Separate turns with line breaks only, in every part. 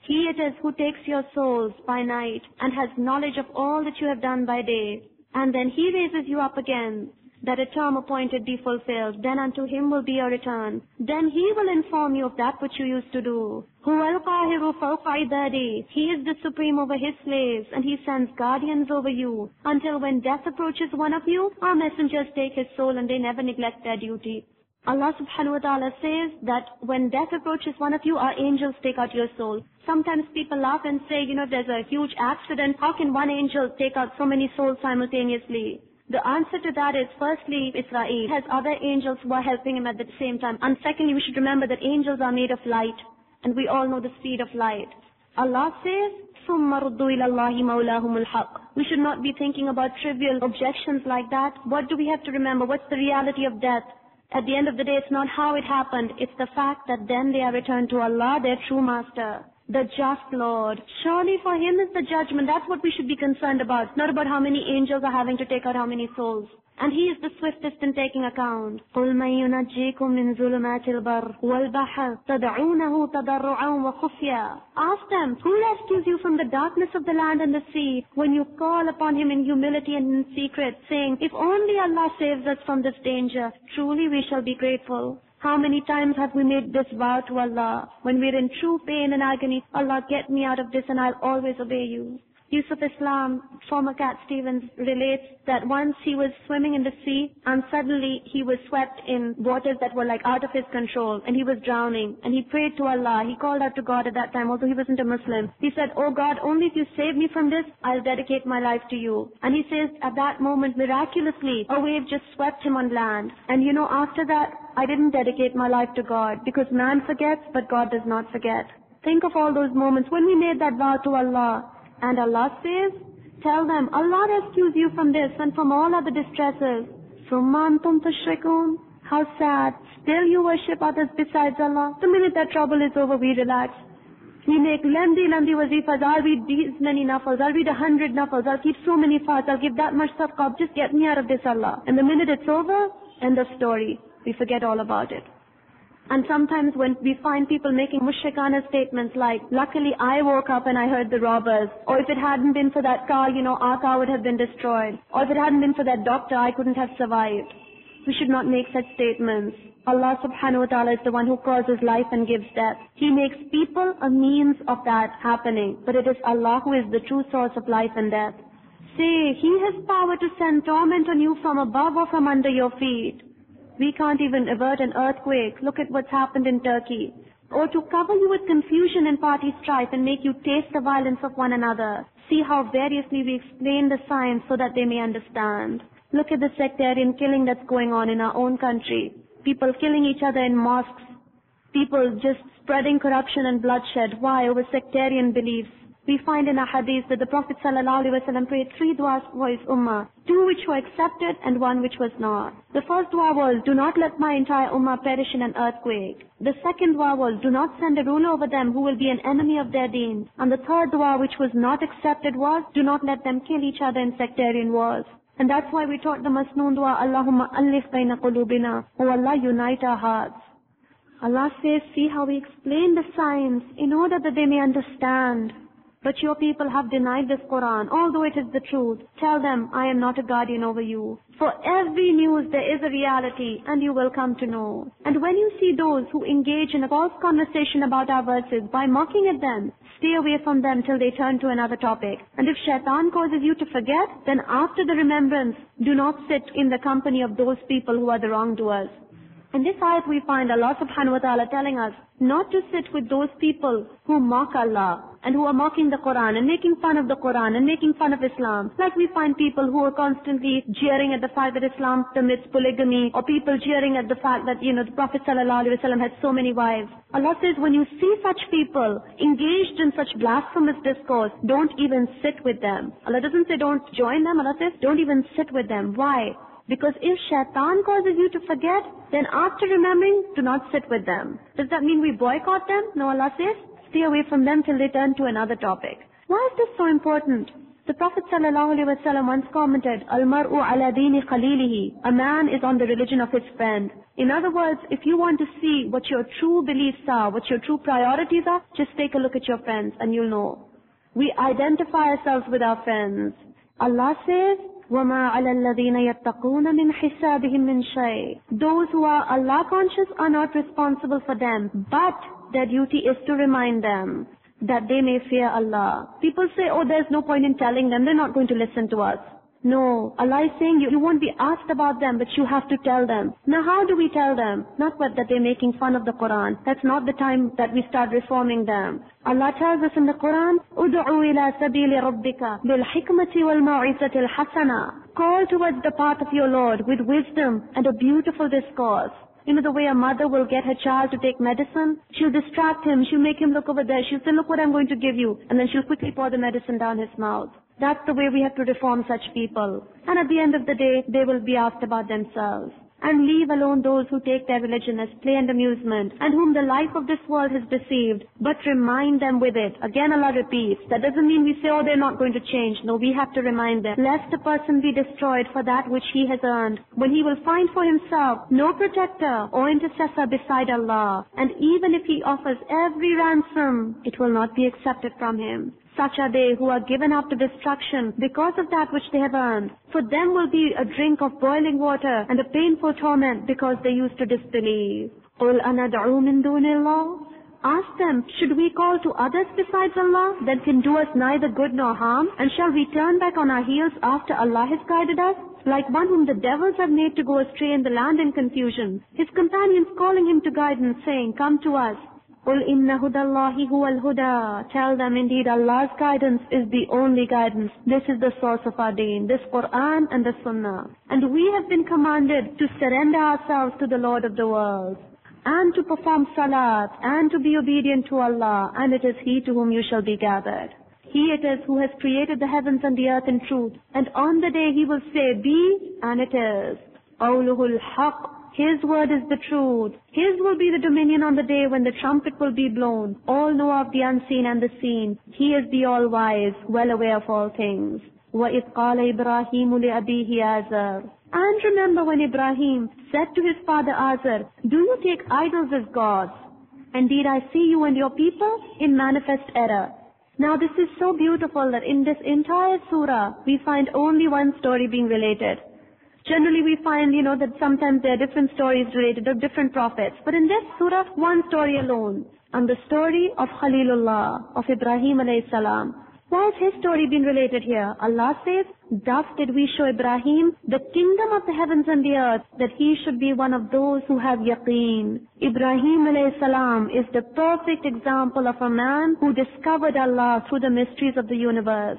He it is who takes your souls by night and has knowledge of all that you have done by day. And then he raises you up again, that a term appointed be fulfilled. Then unto him will be your return. Then he will inform you of that which you used to do. Huwal qahiru fawqa ibadi. He is the supreme over his slaves, and he sends guardians over you, until when death approaches one of you, our messengers take his soul and they never neglect their duty. Allah subhanahu wa ta'ala says that when death approaches one of you, our angels take out your soul. Sometimes people laugh and say, there's a huge accident. How can one angel take out so many souls simultaneously? The answer to that is, firstly, Israel has other angels who are helping him at the same time. And secondly, we should remember that angels are made of light. And we all know the speed of light. Allah says, ثُمَّ رُدُّوا إِلَى اللَّهِ مَوْلَاهُمُ الْحَقِّ. We should not be thinking about trivial objections like that. What do we have to remember? What's the reality of death? At the end of the day, it's not how it happened. It's the fact that then they are returned to Allah, their true master, the just Lord. Surely for him is the judgment. That's what we should be concerned about. Not about how many angels are having to take out how many souls. And he is the swiftest in taking account. قُلْ مَن يُنَجِّيكُم مِّن ظُلُمَاتِ الْبَرِّ وَالْبَحْرِ تَدْعُونَهُ تَضَرُّعًا وَخُفْيًا. Ask them, who rescues you from the darkness of the land and the sea, when you call upon him in humility and in secret, saying, if only Allah saves us from this danger, truly we shall be grateful. How many times have we made this vow to Allah? When we're in true pain and agony, Allah, get me out of this and I'll always obey you. Yusuf Islam, former Cat Stevens, relates that once he was swimming in the sea and suddenly he was swept in waters that were like out of his control and he was drowning and he prayed to Allah. He called out to God at that time, although he wasn't a Muslim. He said, oh God, only if you save me from this, I'll dedicate my life to you. And he says at that moment, miraculously, a wave just swept him on land. And after that, I didn't dedicate my life to God, because man forgets, but God does not forget. Think of all those moments when we made that vow to Allah. And Allah says, tell them, Allah rescues you from this and from all other distresses. ثُمَّ أَنْتُمْ تُشْرِكُونَ. How sad. Still you worship others besides Allah. The minute that trouble is over, we relax. We make lengthy wazifas. I'll read these many nafals. I'll read 100 nafals. I'll keep so many fasts. I'll give that much sadaqah. Just get me out of this, Allah. And the minute it's over, end of story. We forget all about it. And sometimes when we find people making mushrikana statements like, luckily I woke up and I heard the robbers. Or if it hadn't been for that car, our car would have been destroyed. Or if it hadn't been for that doctor, I couldn't have survived. We should not make such statements. Allah subhanahu wa ta'ala is the one who causes life and gives death. He makes people a means of that happening. But it is Allah who is the true source of life and death. Say, He has power to send torment on you from above or from under your feet. We can't even avert an earthquake. Look at what's happened in Turkey. Or to cover you with confusion and party strife and make you taste the violence of one another. See how variously we explain the signs so that they may understand. Look at the sectarian killing that's going on in our own country. People killing each other in mosques. People just spreading corruption and bloodshed. Why? Over sectarian beliefs. We find in a hadith that the Prophet ﷺ prayed 3 du'as for his ummah, 2 which were accepted and 1 which was not. The first dua was, do not let my entire ummah perish in an earthquake. The second dua was, do not send a ruler over them who will be an enemy of their deen. And the third dua, which was not accepted, was, do not let them kill each other in sectarian wars. And that's why we taught the Masnoon dua, Allahumma allif bayna qulubina, O Allah, unite our hearts. Allah says, see how we explain the signs in order that they may understand. But your people have denied this Quran, although it is the truth. Tell them, I am not a guardian over you. For every news there is a reality, and you will come to know. And when you see those who engage in a false conversation about our verses by mocking at them, stay away from them till they turn to another topic. And if shaitan causes you to forget, then after the remembrance, do not sit in the company of those people who are the wrongdoers. In this ayat we find Allah subhanahu wa ta'ala telling us not to sit with those people who mock Allah and who are mocking the Quran and making fun of the Quran and making fun of Islam. Like we find people who are constantly jeering at the fact that Islam permits polygamy, or people jeering at the fact that, the Prophet ﷺ had so many wives. Allah says when you see such people engaged in such blasphemous discourse, don't even sit with them. Allah doesn't say don't join them. Allah says don't even sit with them. Why? Because if shaitan causes you to forget, then after remembering, do not sit with them. Does that mean we boycott them? No, Allah says, stay away from them till they turn to another topic. Why is this so important? The Prophet ﷺ once commented, Al-mar'u ala dini khalilihi. A man is on the religion of his friend. In other words, if you want to see what your true beliefs are, what your true priorities are, just take a look at your friends and you'll know. We identify ourselves with our friends. Allah says, وَمَا عَلَى الَّذِينَ يَتَّقُونَ مِنْ حِسَابِهِمْ مِنْ شَيْءٍ. Those who are Allah conscious are not responsible for them, but their duty is to remind them that they may fear Allah. People say, oh, there's no point in telling them, they're not going to listen to us. No, Allah is saying you won't be asked about them, but you have to tell them. Now how do we tell them? Not that they're making fun of the Quran. That's not the time that we start reforming them. Allah tells us in the Quran, أُدْعُوا إِلَى سَبِيلِ رَبِّكَ بِالْحِكْمَةِ وَالْمَوْعِظَةِ الْحَسَنَةِ. Call towards the path of your Lord with wisdom and a beautiful discourse. You know the way a mother will get her child to take medicine? She'll distract him, she'll make him look over there, she'll say, look what I'm going to give you. And then she'll quickly pour the medicine down his mouth. That's the way we have to reform such people. And at the end of the day, they will be asked about themselves. And leave alone those who take their religion as play and amusement, and whom the life of this world has deceived, but remind them with it. Again Allah repeats, that doesn't mean we say, oh, they're not going to change. No, we have to remind them, lest a person be destroyed for that which he has earned, when he will find for himself no protector or intercessor beside Allah. And even if he offers every ransom, it will not be accepted from him. Such are they who are given up to destruction because of that which they have earned. For them will be a drink of boiling water and a painful torment because they used to disbelieve. قُلْ أَنَدْعُوا مِن دُونِ اللَّهِ. Ask them, should we call to others besides Allah that can do us neither good nor harm? And shall we turn back on our heels after Allah has guided us? Like one whom the devils have made to go astray in the land in confusion, his companions calling him to guidance, saying, come to us. قُلْ إِنَّ هُدَى اللَّهِ هُوَ الْهُدَى. Tell them, indeed Allah's guidance is the only guidance. This is the source of our deen, this Quran and the Sunnah. And we have been commanded to surrender ourselves to the Lord of the world, and to perform salat, and to be obedient to Allah, and it is He to whom you shall be gathered. He it is who has created the heavens and the earth in truth, and on the day He will say, be, and it is. قَوْلُهُ الْحَقِّ. His word is the truth. His will be the dominion on the day when the trumpet will be blown. All know of the unseen and the seen. He is the all-wise, well aware of all things. وَإِذْ قَالَ إِبْرَاهِيمُ لِأَبِيهِ آزَرَ. And remember when Ibrahim said to his father Azar, do you take idols as gods? Indeed, I see you and your people in manifest error. Now this is so beautiful that in this entire surah, we find only one story being related. Generally we find, that sometimes there are different stories related to different prophets. But in this surah, one story alone. And the story of Khalilullah, of Ibrahim alayhi salam. Why is his story being related here? Allah says, thus did we show Ibrahim the kingdom of the heavens and the earth, that he should be one of those who have yaqeen. Ibrahim alayhi salam is the perfect example of a man who discovered Allah through the mysteries of the universe.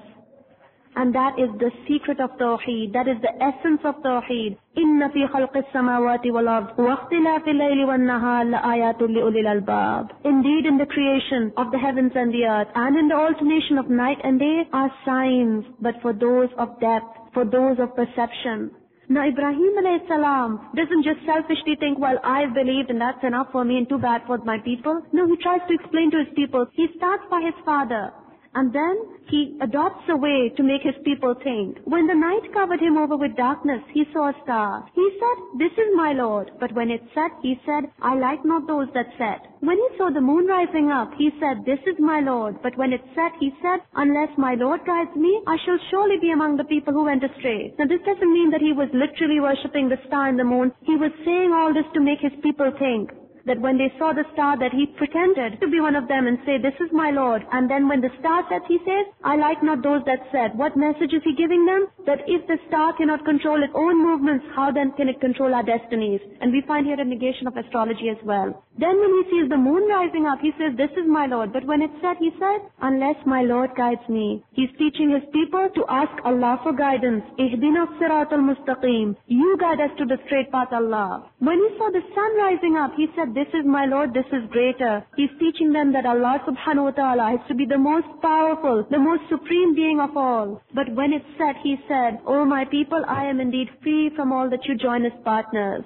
And that is the secret of Tawheed. That is the essence of Tawheed. إِنَّ فِي خَلْقِ السَّمَاوَاتِ وَالْأَرْضِ وَاخْتِلَافِ اللَّيْلِ وَالنَّهَارِ لَآيَاتٌ لِأُولِي الْأَلْبَابِ. Indeed, in the creation of the heavens and the earth, and in the alternation of night and day, are signs, but for those of depth, for those of perception. Now Ibrahim alayhi salam doesn't just selfishly think, well, I've believed and that's enough for me and too bad for my people. No, he tries to explain to his people. He starts by his father. And then he adopts a way to make his people think. When the night covered him over with darkness, he saw a star. He said, this is my Lord. But when it set, he said, I like not those that set. When he saw the moon rising up, he said, this is my Lord. But when it set, he said, unless my Lord guides me, I shall surely be among the people who went astray. Now this doesn't mean that he was literally worshipping the star and the moon. He was saying all this to make his people think. That when they saw the star, that he pretended to be one of them and say, this is my Lord. And then when the star sets, he says, I like not those that set. What message is he giving them? That if the star cannot control its own movements, how then can it control our destinies? And we find here a negation of astrology as well. Then when he sees the moon rising up, he says, this is my Lord. But when it set, he said, unless my Lord guides me. He's teaching his people to ask Allah for guidance. Ihdina as-sirat al-mustaqim. You guide us to the straight path, Allah. When he saw the sun rising up, he said, this is my Lord, this is greater. He's teaching them that Allah subhanahu wa ta'ala has to be the most powerful, the most supreme being of all. But when it set, he said, O my people, I am indeed free from all that you join as partners.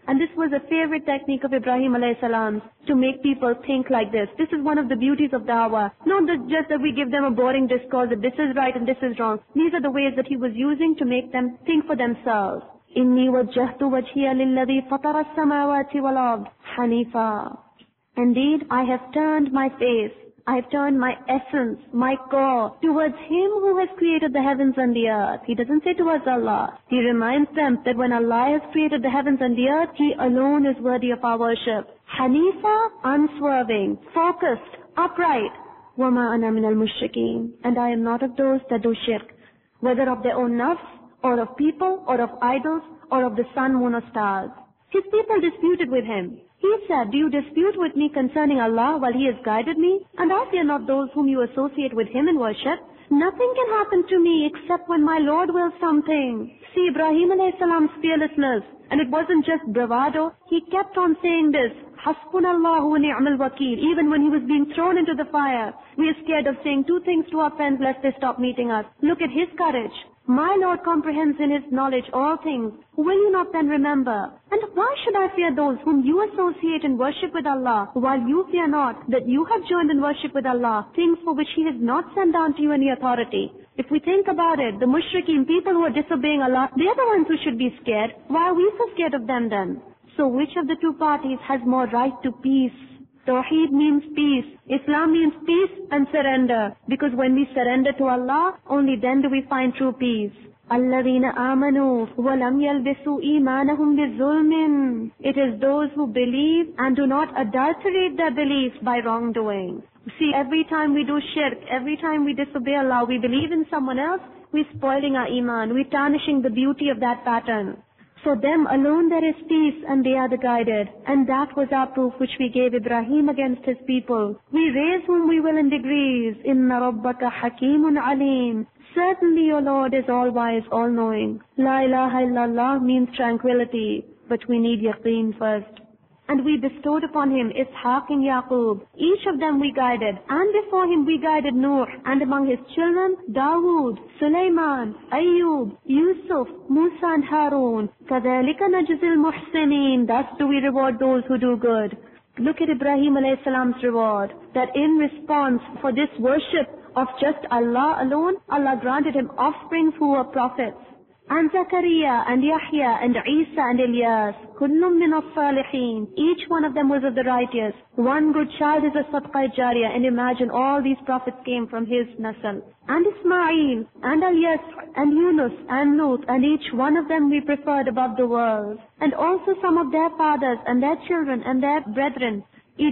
And this was a favorite technique of Ibrahim alayhi salam, to make people think like this. This is one of the beauties of dawah. Not just that we give them a boring discourse that this is right and this is wrong. These are the ways that he was using to make them think for themselves. إِنِّي وَجَّهْتُ وَجْهِيَ لِلَّذِي فَطَرَ السَّمَاوَاتِ وَالْأَرْضِ حَنِيفًا. Indeed, I have turned my face, I have turned my essence, my core, towards Him who has created the heavens and the earth. He doesn't say towards Allah. He reminds them that when Allah has created the heavens and the earth, He alone is worthy of our worship. Hanifa, unswerving, focused, upright. وَمَا أَنَا مِنَ الْمُشْرِكِينَ. And I am not of those that do shirk, whether of their own nafs, or of people, or of idols, or of the sun, moon, or stars. His people disputed with him. He said, do you dispute with me concerning Allah while He has guided me? And I fear not those whom you associate with Him in worship. Nothing can happen to me except when my Lord wills something. See Ibrahim alayhi salam's fearlessness. And it wasn't just bravado. He kept on saying this, Hasbunallahu wa ni'mal wakeel, even when he was being thrown into the fire. We are scared of saying two things to our friends lest they stop meeting us. Look at his courage. My Lord comprehends in His knowledge all things. Will you not then remember? And why should I fear those whom you associate in worship with Allah, while you fear not that you have joined in worship with Allah, things for which He has not sent down to you any authority? If we think about it, the mushrikeen, people who are disobeying Allah, they are the ones who should be scared. Why are we so scared of them then? So which of the two parties has more right to peace? Tawheed means peace. Islam means peace and surrender. Because when we surrender to Allah, only then do we find true peace. الَّذِينَ آمَنُوا وَلَمْ يَلْبِسُوا إِيمَانَهُمْ بِظُلْمٍ. It is those who believe and do not adulterate their beliefs by wrongdoing. See, every time we do shirk, every time we disobey Allah, we believe in someone else, we're spoiling our iman, we're tarnishing the beauty of that pattern. For them alone there is peace and they are the guided. And that was our proof which we gave Ibrahim against his people. We raise whom we will in degrees. Inna rabbaka hakeemun alim. Certainly your Lord is all-wise, all-knowing. La ilaha illallah means tranquility, but we need yaqeen first. And we bestowed upon him Ishaq and Yaqub. Each of them we guided. And before him we guided Nuh. And among his children, Dawood, Sulaiman, Ayyub, Yusuf, Musa and Harun. كَذَلِكَ نَجْزِي الْمُحْسِنِينَ. Thus do we reward those who do good. Look at Ibrahim alayhi salam's reward. That in response for this worship of just Allah alone, Allah granted him offspring who were prophets. And Zakaria and Yahya and Isa and Ilyas, kullum min as-salihin. Each one of them was of the righteous. One good child is a sadqa jariyah, and imagine all these prophets came from his nasl. And Ismail and Ilyas and Yunus and Lut, and each one of them we preferred above the world. And also some of their fathers and their children and their brethren.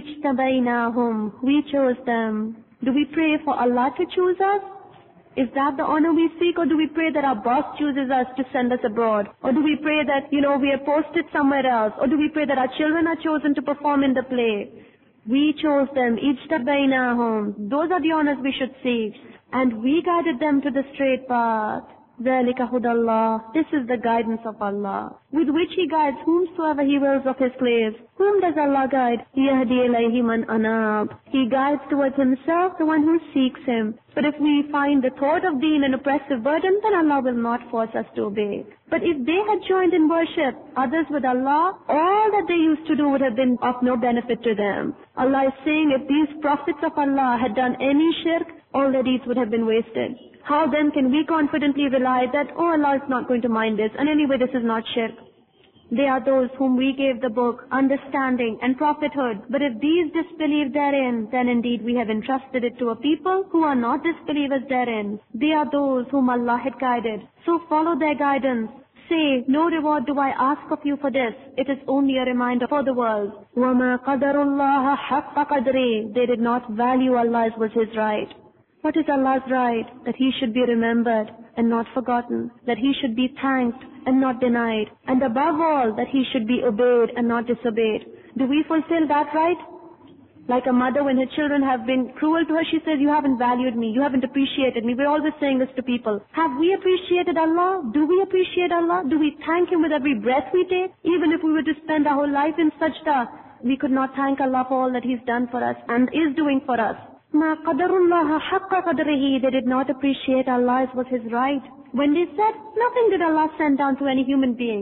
Ijtabainahum, we chose them. Do we pray for Allah to choose us? Is that the honor we seek, or do we pray that our boss chooses us to send us abroad? Or do we pray that, we are posted somewhere else? Or do we pray that our children are chosen to perform in the play? We chose them. Ijtabainahum. Those are the honors we should seek. And we guided them to the straight path. ذَلِكَ هُدَى اللَّهِ. This is the guidance of Allah, with which He guides whomsoever He wills of His slaves. Whom does Allah guide? يَهْدِي إِلَيْهِ مَنْ أَنَابَ. He guides towards Himself the one who seeks Him. But if we find the thought of deen an oppressive burden, then Allah will not force us to obey. But if they had joined in worship others with Allah, all that they used to do would have been of no benefit to them. Allah is saying if these prophets of Allah had done any shirk, all their deeds would have been wasted. How then can we confidently rely that, Allah is not going to mind this, and anyway this is not shirk? They are those whom we gave the book, understanding and prophethood. But if these disbelieve therein, then indeed we have entrusted it to a people who are not disbelievers therein. They are those whom Allah had guided. So follow their guidance. Say, no reward do I ask of you for this. It is only a reminder for the world. وَمَا قَدَرُ اللَّهَ حَقَّ قَدْرِهِ. They did not value Allah as was His right. What is Allah's right? That He should be remembered and not forgotten. That He should be thanked and not denied. And above all, that He should be obeyed and not disobeyed. Do we fulfill that right? Like a mother, when her children have been cruel to her, she says, you haven't valued me, you haven't appreciated me. We're always saying this to people. Have we appreciated Allah? Do we appreciate Allah? Do we thank Him with every breath we take? Even if we were to spend our whole life in sajda, we could not thank Allah for all that He's done for us and is doing for us. مَا قَدَرُ اللَّهَ حَقَّ قَدْرِهِ. They did not appreciate Allah as was His right. When they said, nothing did Allah send down to any human being.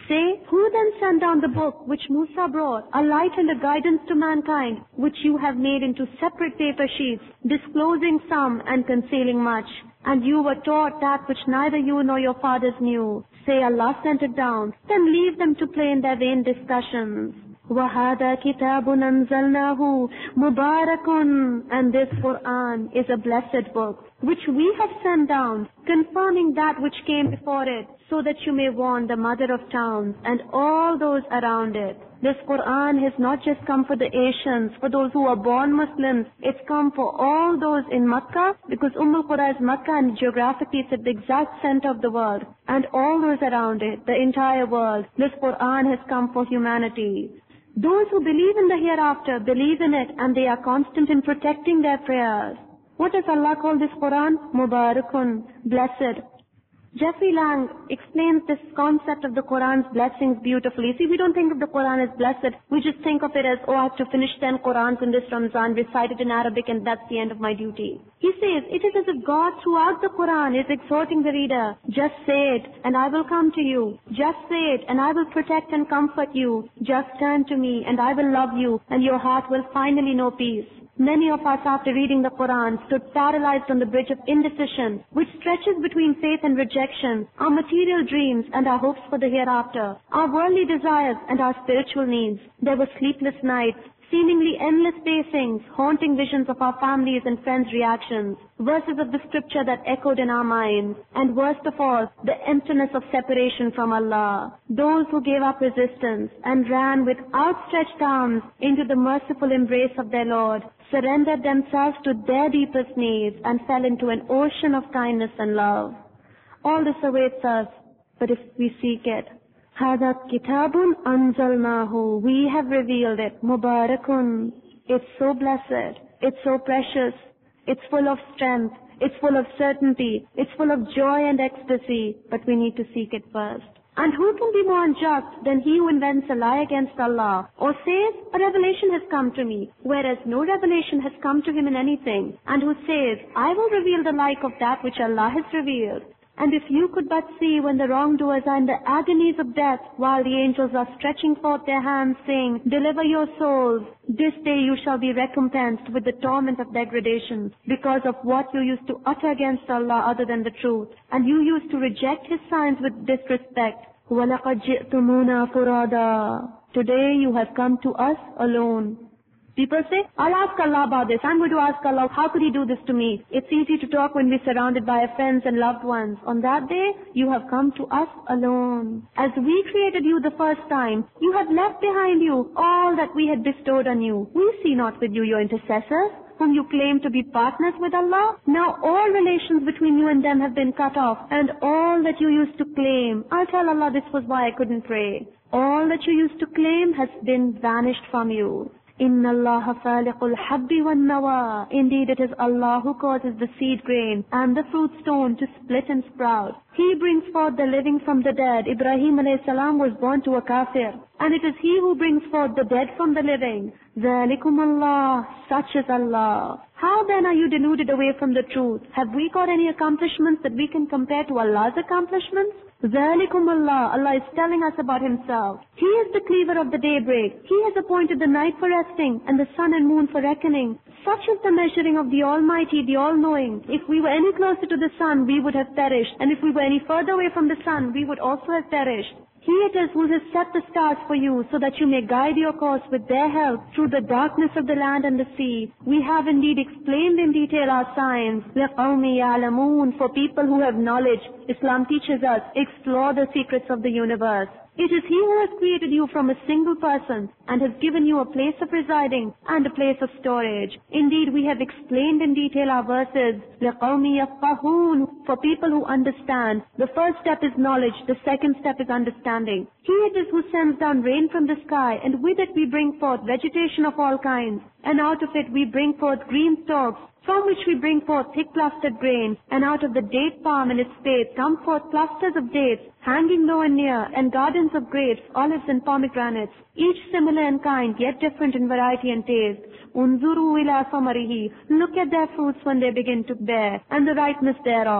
Say, who then sent down the book which Musa brought, a light and a guidance to mankind, which you have made into separate paper sheets, disclosing some and concealing much? And you were taught that which neither you nor your fathers knew. Say, Allah sent it down. Then leave them to play in their vain discussions. وَهَذَا كِتَابٌ أَنزَلْنَاهُ مُبَارَكٌ. And this Quran is a blessed book, which we have sent down, confirming that which came before it, so that you may warn the mother of towns and all those around it. This Quran has not just come for the Asians, for those who are born Muslims. It's come for all those in Makkah, because al-Qura is Makkah, and geographically it's at the exact center of the world. And all those around it, the entire world. This Quran has come for humanity. Those who believe in the hereafter, believe in it, and they are constant in protecting their prayers. What does Allah call this Quran? Mubarakun, blessed. Jeffrey Lang explains this concept of the Quran's blessings beautifully. See, we don't think of the Quran as blessed. We just think of it as, oh, I have to finish 10 Qurans in this Ramzan, recite it in Arabic, and that's the end of my duty. He says, it is as if God throughout the Quran is exhorting the reader, just say it, and I will come to you. Just say it, and I will protect and comfort you. Just turn to me, and I will love you, and your heart will finally know peace. Many of us, after reading the Quran, stood paralyzed on the bridge of indecision, which stretches between faith and rejection, our material dreams and our hopes for the hereafter, our worldly desires and our spiritual needs. There were sleepless nights, seemingly endless pacings, haunting visions of our families' and friends' reactions, verses of the scripture that echoed in our minds, and worst of all, the emptiness of separation from Allah. Those who gave up resistance and ran with outstretched arms into the merciful embrace of their Lord, surrendered themselves to their deepest needs and fell into an ocean of kindness and love. All this awaits us, but if we seek it. هَذَا كِتَابٌ أَنزَلْنَاهُ. We have revealed it. Mubarakun. It's so blessed. It's so precious. It's full of strength. It's full of certainty. It's full of joy and ecstasy. But we need to seek it first. And who can be more unjust than he who invents a lie against Allah, or says, a revelation has come to me, whereas no revelation has come to him in anything, and who says, I will reveal the like of that which Allah has revealed. And if you could but see when the wrongdoers are in the agonies of death, while the angels are stretching forth their hands, saying, deliver your souls, this day you shall be recompensed with the torment of degradation, because of what you used to utter against Allah other than the truth, and you used to reject His signs with disrespect. وَلَقَدْ جِئْتُمُونَا فُرَادًا. Today you have come to us alone. People say, I'll ask Allah about this. I'm going to ask Allah, how could He do this to me? It's easy to talk when we're surrounded by our friends and loved ones. On that day, you have come to us alone. As we created you the first time, you have left behind you all that we had bestowed on you. We see not with you your intercessors, whom you claim to be partners with Allah. Now all relations between you and them have been cut off, and all that you used to claim, I'll tell Allah this was why I couldn't pray. All that you used to claim has been vanished from you. Inna Allah faliqul habbi wan nawa. Indeed, it is Allah who causes the seed grain and the fruit stone to split and sprout. He brings forth the living from the dead. Ibrahim alayhi salam was born to a kafir, and it is He who brings forth the dead from the living. ذَلِكُمْ Allah, such is Allah. How then are you deluded away from the truth? Have we got any accomplishments that we can compare to Allah's accomplishments? ذَلِكُمْ Allah, Allah is telling us about Himself. He is the cleaver of the daybreak. He has appointed the night for resting and the sun and moon for reckoning. Such is the measuring of the Almighty, the All-Knowing. If we were any closer to the sun, we would have perished. And if we were any further away from the sun, we would also have perished. He it is who has set the stars for you, so that you may guide your course with their help through the darkness of the land and the sea. We have indeed explained in detail our signs. لِقَوْمِ يَعْلَمُونَ. For people who have knowledge, Islam teaches us, explore the secrets of the universe. It is He who has created you from a single person and has given you a place of residing and a place of storage. Indeed, we have explained in detail our verses. لِقَوْمِ يَفْقَهُونَ. For people who understand. The first step is knowledge. The second step is understanding. He it is who sends down rain from the sky, and with it we bring forth vegetation of all kinds. And out of it we bring forth green stalks, from which we bring forth thick clustered grain, and out of the date palm and its spathe come forth clusters of dates, hanging low and near, and gardens of grapes, olives and pomegranates, each similar in kind, yet different in variety and taste. Unzuru ila samarihi. Look at their fruits when they begin to bear, and the ripeness thereof.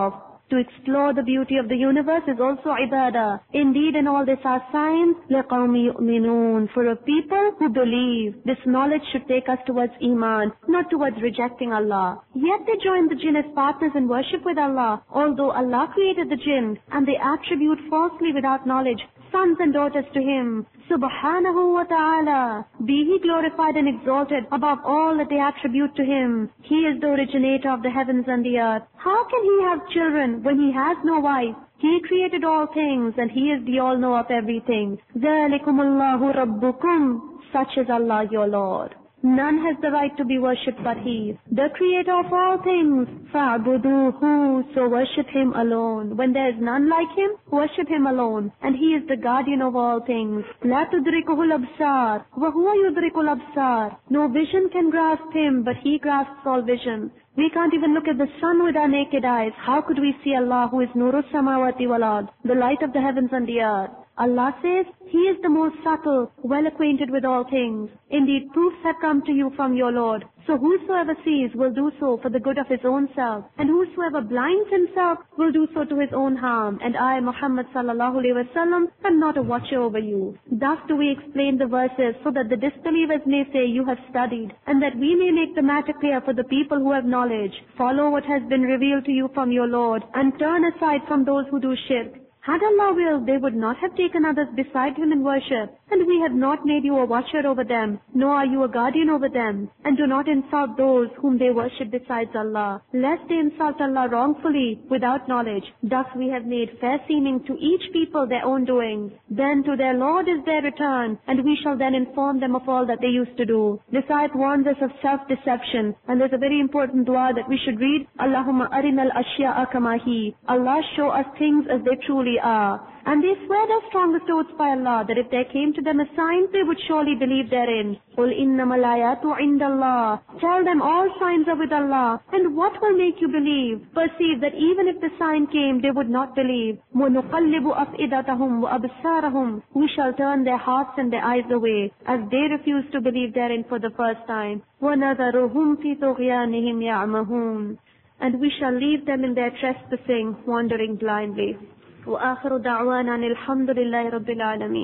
To explore the beauty of the universe is also ibadah. Indeed, in all this are signs, لِقَوْمِ يُؤْمِنُونَ, for a people who believe. This knowledge should take us towards Iman, not towards rejecting Allah. Yet they join the jinn as partners in worship with Allah, although Allah created the jinn, and they attribute falsely without knowledge sons and daughters to Him. Subhanahu wa ta'ala. Be He glorified and exalted above all that they attribute to Him. He is the originator of the heavens and the earth. How can He have children when He has no wife? He created all things and He is the all-knower of everything. ذَلِكُمُ اللَّهُ رَبُّكُمْ. Such is Allah your Lord. None has the right to be worshipped but He, the creator of all things. فَاعْبُدُوهُ. So worship Him alone. When there is none like Him, worship Him alone. And He is the guardian of all things. لَا تُدْرِكُهُ الْأَبْصَارُ وَهُوَ يُدْرِكُ الْأَبْصَارُ. No vision can grasp Him, but He grasps all vision. We can't even look at the sun with our naked eyes. How could we see Allah, who is Nurus Samawati wal Ard, the light of the heavens and the earth? Allah says, He is the most subtle, well acquainted with all things. Indeed, proofs have come to you from your Lord. So whosoever sees will do so for the good of his own self, and whosoever blinds himself will do so to his own harm. And I, Muhammad sallallahu alaihi wasallam, am not a watcher over you. Thus do we explain the verses so that the disbelievers may say you have studied, and that we may make the matter clear for the people who have knowledge. Follow what has been revealed to you from your Lord, and turn aside from those who do shirk. Had Allah willed, they would not have taken others beside Him in worship, and we have not made you a watcher over them, nor are you a guardian over them. And do not insult those whom they worship besides Allah, lest they insult Allah wrongfully, without knowledge. Thus we have made fair seeming to each people their own doings. Then to their Lord is their return, and we shall then inform them of all that they used to do. This ayat warns us of self-deception, and there's a very important dua that we should read. Allahumma arinal ashya'a kama hi. Allah, show us things as they truly are. And they swear their strongest oaths by Allah that if there came to them a sign, they would surely believe therein. قُلْ إِنَّمَا الْآيَاتُ عِنْدَ اللَّهِ. Tell them all signs are with Allah. And what will make you believe? Perceive that even if the sign came, they would not believe. وَنُقَلِّبُ أَفْئِدَتَهُمْ وَأَبْصَارَهُمْ. We shall turn their hearts and their eyes away, as they refuse to believe therein for the first time. وَنَذَرُهُمْ فِي طُغْيَانِهِمْ يَعْمَهُونَ. And we shall leave them in their trespassing, wandering blindly. وآخر دعوانا الحمد لله رب العالمين.